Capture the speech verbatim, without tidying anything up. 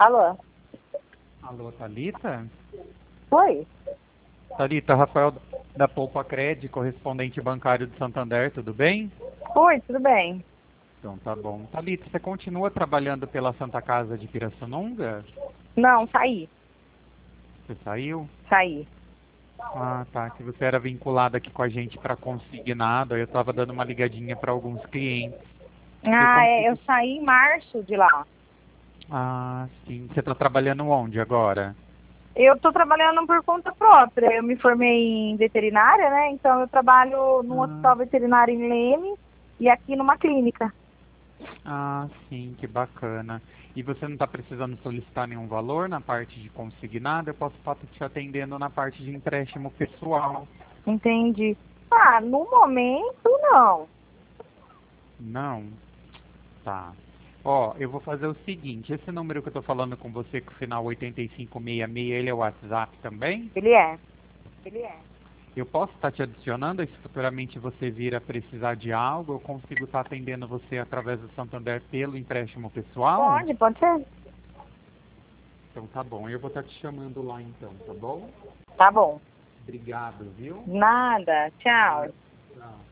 Alô? Alô, Thalita? Oi? Thalita, Rafael da Poupa Cred, correspondente bancário de Santander, tudo bem? Oi, tudo bem? Então tá bom. Thalita, você continua trabalhando pela Santa Casa de Pirassununga? Não, saí. Você saiu? Saí. Ah, tá. Que você era vinculada aqui com a gente para consignado, aí eu estava dando uma ligadinha para alguns clientes. Eu Ah, é, eu consigo. saí em março de lá. Ah, sim. Você está trabalhando onde agora? Eu tô trabalhando por conta própria. Eu me formei em veterinária, né? Então eu trabalho num Ah, hospital veterinário em Leme e aqui numa clínica. ah, sim, que bacana. E você não está precisando solicitar nenhum valor na parte de consignado? Eu posso estar te atendendo na parte de empréstimo pessoal. Entendi. Ah, no momento não. Não? Tá. Ó, eu vou fazer o seguinte, esse número que eu tô falando com você, com o final oitenta e cinco sessenta e seis, ele é o WhatsApp também? Ele é. Ele é. Eu posso estar te adicionando e se futuramente você vir a precisar de algo, eu consigo estar atendendo você através do Santander pelo empréstimo pessoal? Pode, pode ser. Então tá bom, eu vou estar te chamando lá então, tá bom? Tá bom. Obrigado, viu? Nada. Tchau. Tchau.